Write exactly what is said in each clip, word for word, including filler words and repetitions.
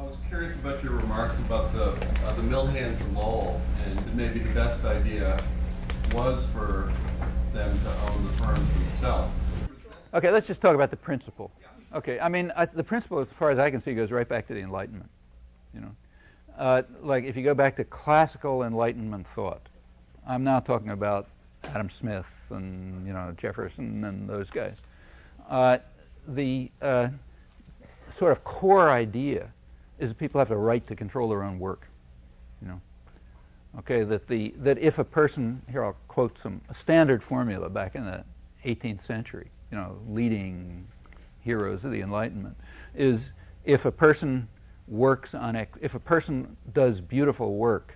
was curious about your remarks about the uh, the mill hands of Lowell, and maybe the best idea was for them to own the firms themselves. Okay, let's just talk about the principle. Okay, I mean, I, the principle, as far as I can see, goes right back to the Enlightenment. You know, uh, like if you go back to classical Enlightenment thought, I'm now talking about Adam Smith and you know Jefferson and those guys. Uh, the uh, sort of core idea is that people have the right to control their own work. You know, okay, that the that if a person, here I'll quote some a standard formula back in the eighteenth century, you know, leading heroes of the Enlightenment, is if a person works on ex- if a person does beautiful work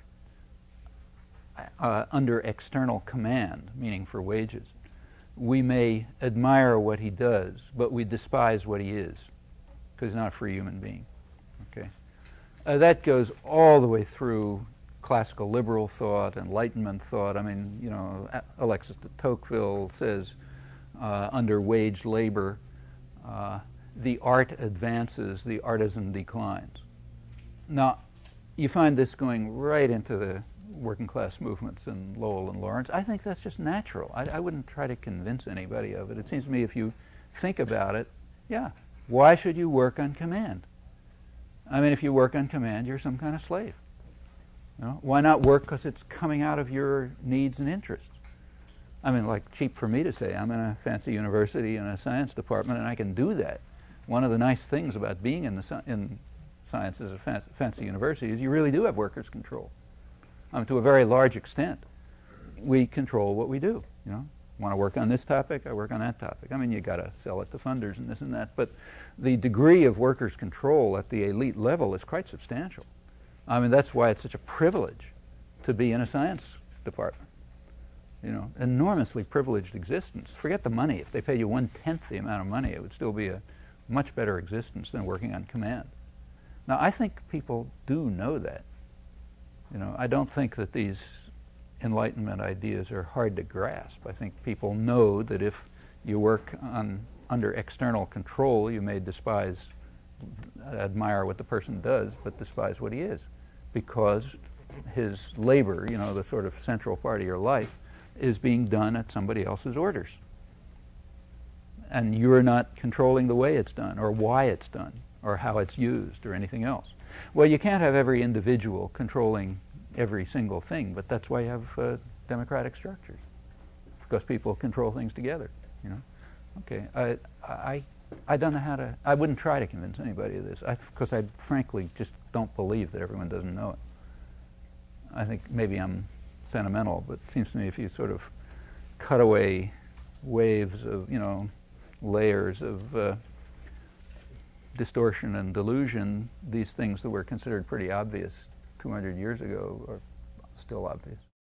uh, under external command, meaning for wages, we may admire what he does, but we despise what he is, because he's not a free human being. Okay, uh, that goes all the way through classical liberal thought, Enlightenment thought. I mean, you know, Alexis de Tocqueville says, uh, under wage labor, uh, the art advances, the artisan declines. Now, you find this going right into the working class movements in Lowell and Lawrence. I think that's just natural. I, I wouldn't try to convince anybody of it. It seems to me if you think about it, yeah, why should you work on command? I mean, if you work on command, you're some kind of slave. You know? Why not work because it's coming out of your needs and interests? I mean, like cheap for me to say, I'm in a fancy university in a science department and I can do that. One of the nice things about being in the in science as a fan- fancy university is you really do have workers' control. Um, to a very large extent, we control what we do. You know, want to work on this topic, I work on that topic. I mean, you got to sell it to funders and this and that, but the degree of workers' control at the elite level is quite substantial. I mean, that's why it's such a privilege to be in a science department. You know, enormously privileged existence. Forget the money. If they paid you one-tenth the amount of money, it would still be a much better existence than working on command. Now, I think people do know that. You know, I don't think that these Enlightenment ideas are hard to grasp. I think people know that if you work on under external control, you may despise, admire what the person does, but despise what he is, because his labor, you know, the sort of central part of your life, is being done at somebody else's orders. And you're not controlling the way it's done, or why it's done, or how it's used, or anything else. Well, you can't have every individual controlling every single thing, but that's why you have uh, democratic structures, because people control things together, you know. Okay, I, I, I don't know how to, I wouldn't try to convince anybody of this, because I, I frankly just don't believe that everyone doesn't know it. I think maybe I'm sentimental, but it seems to me if you sort of cut away waves of, you know, layers of uh, distortion and delusion, these things that were considered pretty obvious two hundred years ago are still obvious.